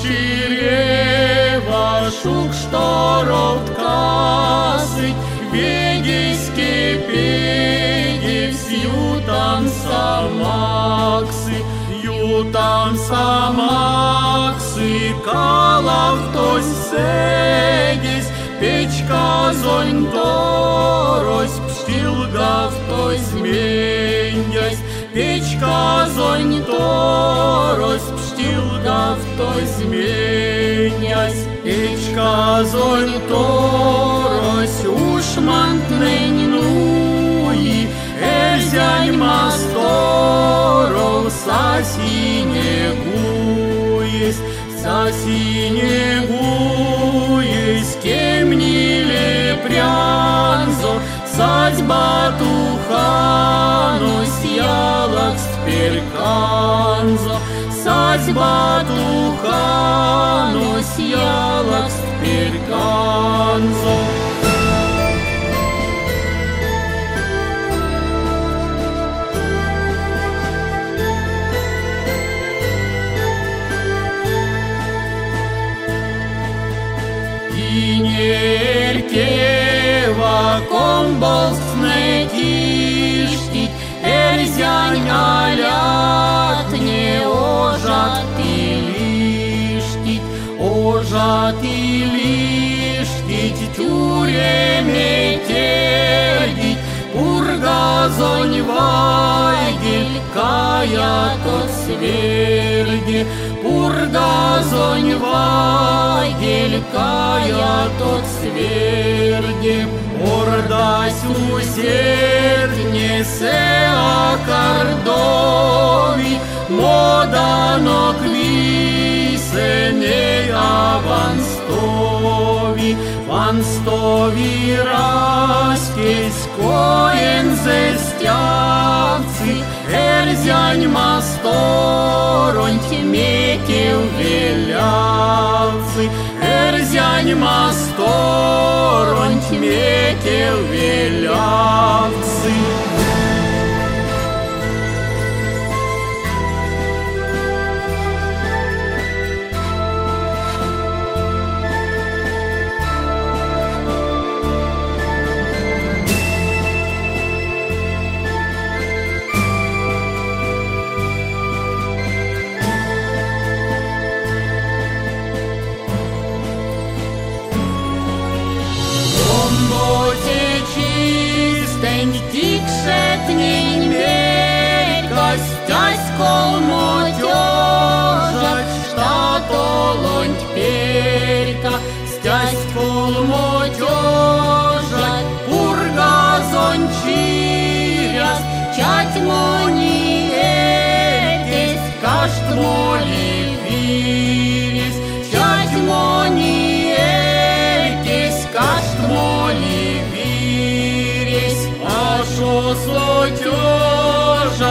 чрева, шук шторот касы, вегейски пеги, ютам самаксы, калав тось сегис, печка зонь торось, пштилгав тось менясь, печка зонь торось, пштилгав тось менясь, печка зонь торось, ушмантнень нуи, эльзянь масторов, сасинегуес, кемниле прянзо, сать батухану, сялакс перканзо, сать батухану, сялакс перканзо. Инеркева комболсне тиштить, эльзянь алят не ожат и лиштить, тюреме тергить, пургазонь вайгель, кая тот сверги, пургазонь вайгель, кая тот сверги, ордась усердне се аккордови, модано квисене аванстови, ванстови раскись коен зестявцы, эльзянь масторонь мекев велявцы, эльзянь масторонь мекев велявцы. Тикшетнень мелька, стясь колмотёжак, штатолонь перка, стясь колмотёжак, пургазонь чиряс, чать мони этис, кашт моли вирис, чать мони этис, кашт моли вирис. Слотёжа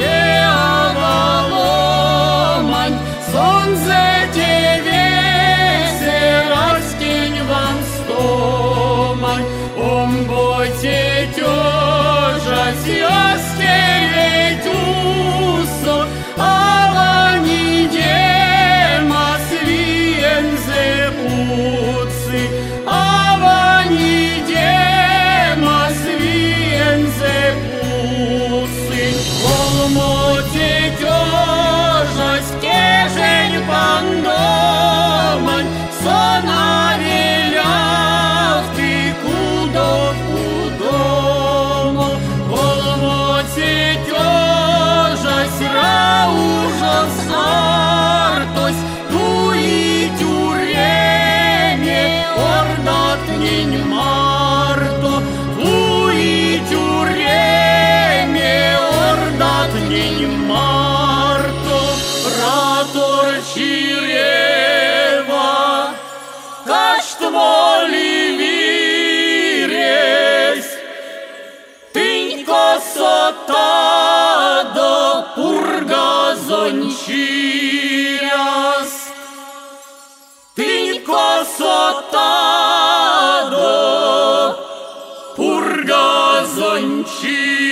стеаваломань, сонзе тевесе раскинь вам стомань, омботе тёжа сяскереть усо, авани дема свиензе пуцы, авани дема свиензе пуцы, колмоте тёжа стежень пандомань, сонавеляв ты кудо-кудомо, колмоте тёжа сраужас артось, туи тюреме ордатнень марто, туи тюреме ордатнень марто, ратор чирева, кашт моли вирес, тынь косотадо, пургазонь чиряс, тынь косотадо, пургазонь чиряс.